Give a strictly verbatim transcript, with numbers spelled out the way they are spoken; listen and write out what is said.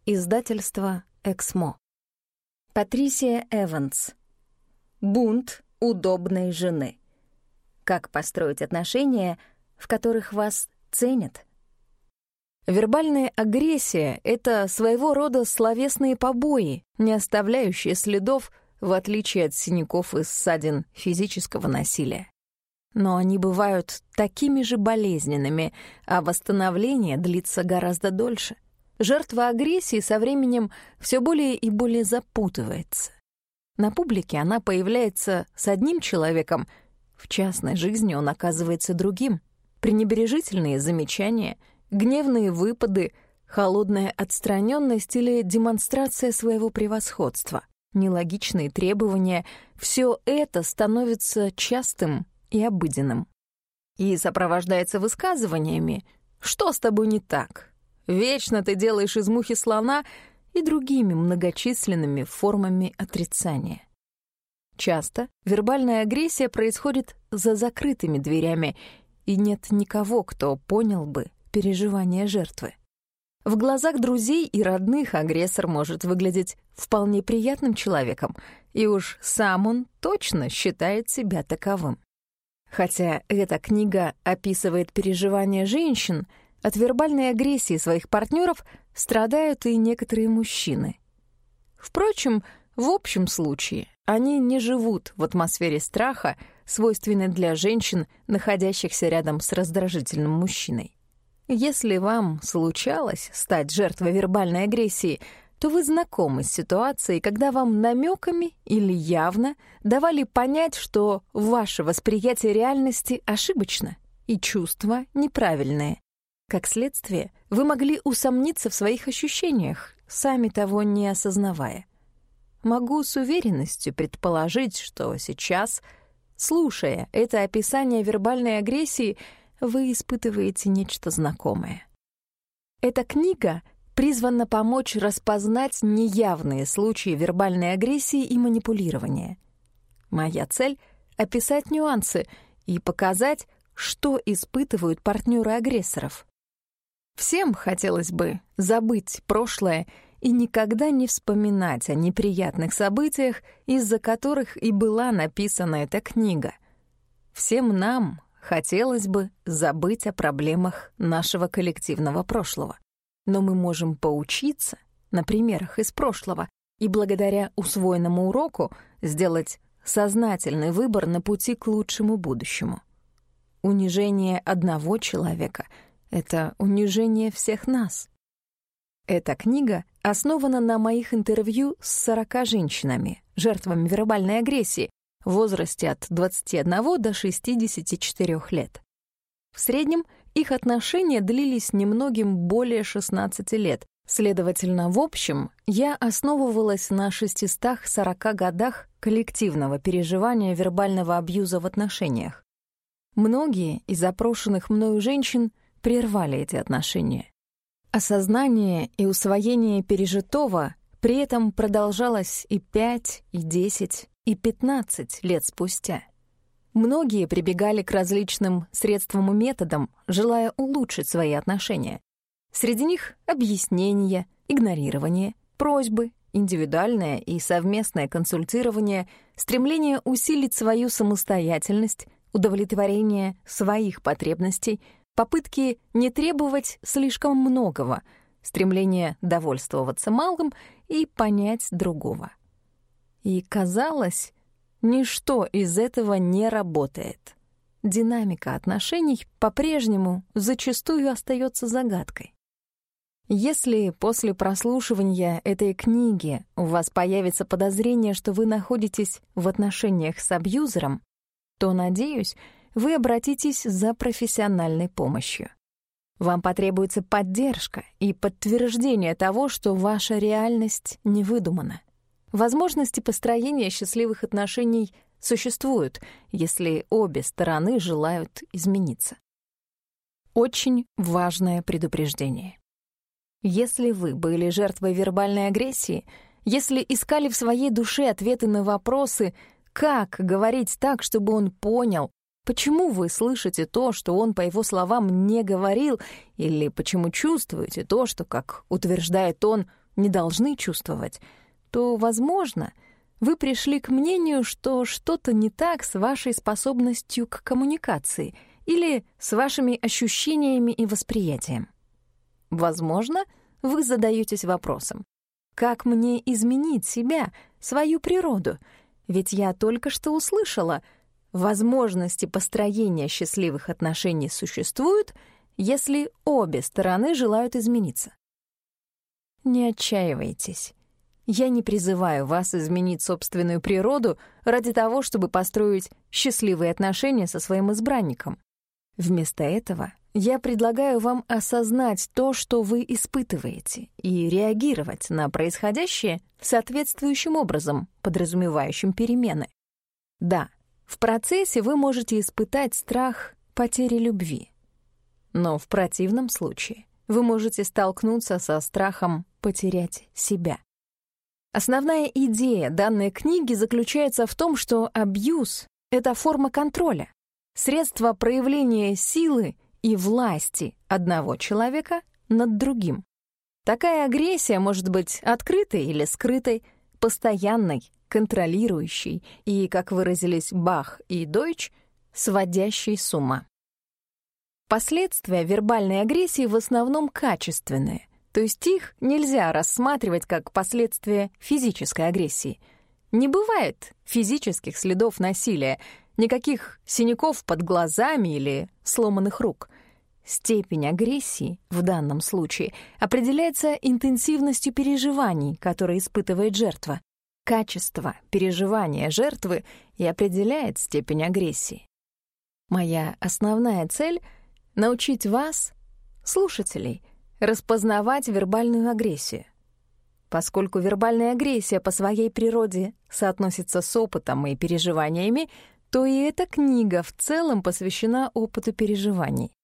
Издательство «Эксмо». Патрисия Эванс. «Бунт удобной жены. Как построить отношения, в которых вас ценят». Вербальная агрессия — это своего рода словесные побои, не оставляющие следов, в отличие от синяков и ссадин физического насилия. Но они бывают такими же болезненными, а восстановление длится гораздо дольше. Жертва агрессии со временем все более и более запутывается. На публике она появляется с одним человеком, в частной жизни он оказывается другим. Пренебрежительные замечания, гневные выпады, холодная отстраненность или демонстрация своего превосходства, нелогичные требования — все это становится частым и обыденным. И сопровождается высказываниями: «Что с тобой не так? Вечно ты делаешь из мухи слона», и другими многочисленными формами отрицания. Часто вербальная агрессия происходит за закрытыми дверями, и нет никого, кто понял бы переживания жертвы. В глазах друзей и родных агрессор может выглядеть вполне приятным человеком, и уж сам он точно считает себя таковым. Хотя эта книга описывает переживания женщин, от вербальной агрессии своих партнеров страдают и некоторые мужчины. Впрочем, в общем случае они не живут в атмосфере страха, свойственной для женщин, находящихся рядом с раздражительным мужчиной. Если вам случалось стать жертвой вербальной агрессии, то вы знакомы с ситуацией, когда вам намеками или явно давали понять, что ваше восприятие реальности ошибочно и чувства неправильные. Как следствие, вы могли усомниться в своих ощущениях, сами того не осознавая. Могу с уверенностью предположить, что сейчас, слушая это описание вербальной агрессии, вы испытываете нечто знакомое. Эта книга призвана помочь распознать неявные случаи вербальной агрессии и манипулирования. Моя цель — описать нюансы и показать, что испытывают партнеры агрессоров. Всем хотелось бы забыть прошлое и никогда не вспоминать о неприятных событиях, из-за которых и была написана эта книга. Всем нам хотелось бы забыть о проблемах нашего коллективного прошлого. Но мы можем поучиться на примерах из прошлого и благодаря усвоенному уроку сделать сознательный выбор на пути к лучшему будущему. Унижение одного человека — это унижение всех нас. Эта книга основана на моих интервью с сорока женщинами, жертвами вербальной агрессии, в возрасте от двадцати одного до шестидесяти четырёх лет. В среднем их отношения длились немногим более шестнадцати лет. Следовательно, в общем, я основывалась на шестистах сорока годах коллективного переживания вербального абьюза в отношениях. Многие из опрошенных мною женщин прервали эти отношения. Осознание и усвоение пережитого при этом продолжалось и пять, и десять, и пятнадцать лет спустя. Многие прибегали к различным средствам и методам, желая улучшить свои отношения. Среди них объяснения, игнорирование, просьбы, индивидуальное и совместное консультирование, стремление усилить свою самостоятельность, удовлетворение своих потребностей, попытки не требовать слишком многого, стремление довольствоваться малым и понять другого. И, казалось, ничто из этого не работает. Динамика отношений по-прежнему зачастую остается загадкой. Если после прослушивания этой книги у вас появится подозрение, что вы находитесь в отношениях с абьюзером, то, надеюсь, вы обратитесь за профессиональной помощью. Вам потребуется поддержка и подтверждение того, что ваша реальность не выдумана. Возможности построения счастливых отношений существуют, если обе стороны желают измениться. Очень важное предупреждение. Если вы были жертвой вербальной агрессии, если искали в своей душе ответы на вопросы, как говорить так, чтобы он понял, почему вы слышите то, что он, по его словам, не говорил, или почему чувствуете то, что, как утверждает он, не должны чувствовать, то, возможно, вы пришли к мнению, что что-то не так с вашей способностью к коммуникации или с вашими ощущениями и восприятием. Возможно, вы задаетесь вопросом: как мне изменить себя, свою природу? Ведь я только что услышала, возможности построения счастливых отношений существуют, если обе стороны желают измениться. Не отчаивайтесь. Я не призываю вас изменить собственную природу ради того, чтобы построить счастливые отношения со своим избранником. Вместо этого я предлагаю вам осознать то, что вы испытываете, и реагировать на происходящее соответствующим образом, подразумевающим перемены. Да, в процессе вы можете испытать страх потери любви. Но в противном случае вы можете столкнуться со страхом потерять себя. Основная идея данной книги заключается в том, что абьюз — это форма контроля, средство проявления силы и власти одного человека над другим. Такая агрессия может быть открытой или скрытой, постоянной, контролирующей и, как выразились Бах и Дойч, сводящей с ума. Последствия вербальной агрессии в основном качественные, то есть их нельзя рассматривать как последствия физической агрессии. Не бывает физических следов насилия, никаких синяков под глазами или сломанных рук. Степень агрессии в данном случае определяется интенсивностью переживаний, которые испытывает жертва. Качество переживания жертвы и определяет степень агрессии. Моя основная цель — научить вас, слушателей, распознавать вербальную агрессию. Поскольку вербальная агрессия по своей природе соотносится с опытом и переживаниями, то и эта книга в целом посвящена опыту переживаний.